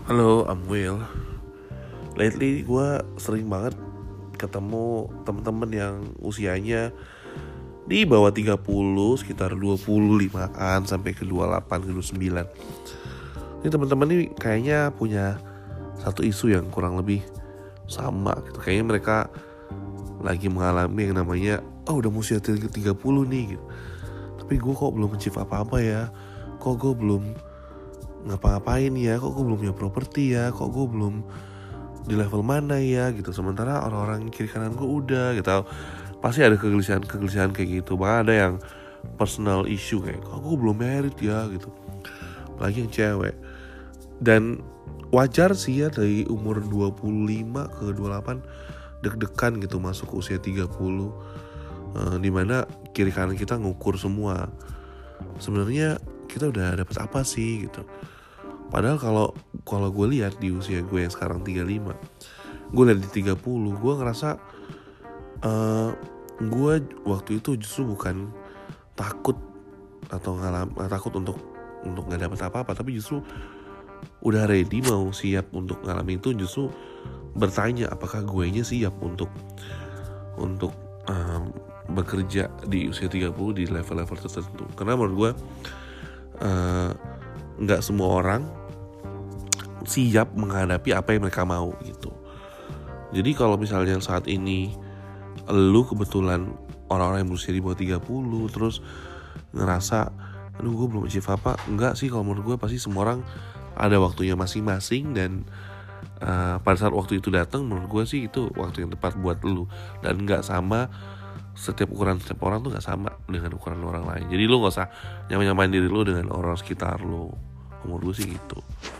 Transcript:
Halo, I'm Will. Lately gue sering banget ketemu temen-temen yang usianya di bawah 30, sekitar 25-an sampai ke 28, ke 29. Ini teman-teman ini kayaknya punya satu isu yang kurang lebih sama gitu. Kayaknya mereka lagi mengalami yang namanya udah usia 30 nih gitu. Tapi gue kok belum achieve apa-apa ya. Kok gue belum ngapa-ngapain ya, kok gue belum punya properti ya, kok gue belum di level mana ya gitu. Sementara orang-orang kiri kanan gue udah gitu. Pasti ada kegelisahan kayak gitu. Bahkan ada yang personal issue kayak kok gue belum married ya gitu. Apalagi yang cewek. Dan wajar sih ya dari umur 25 ke 28 deg-degan gitu masuk ke usia 30, dimana kiri kanan kita ngukur semua sebenarnya kita udah dapet apa sih gitu. Padahal kalau gue lihat di usia gue yang sekarang 35, gue lihat di 30, gue ngerasa gue waktu itu justru bukan takut atau takut untuk nggak dapet apa-apa, tapi justru udah ready, mau siap untuk ngalamin itu. Justru bertanya apakah guenya siap untuk bekerja di usia 30 di level-level tertentu. Karena menurut gue nggak semua orang siap menghadapi apa yang mereka mau gitu. Jadi kalau misalnya saat ini lu kebetulan orang-orang yang berusia di bawah 30 terus ngerasa aduh gue belum achieve apa, enggak sih. Kalau menurut gue pasti semua orang ada waktunya masing-masing. Dan pada saat waktu itu datang, menurut gue sih itu waktu yang tepat buat lu. Dan gak sama, setiap ukuran setiap orang tuh gak sama dengan ukuran orang lain. Jadi lu gak usah nyamain diri lu dengan orang sekitar lu. Menurut gue sih gitu.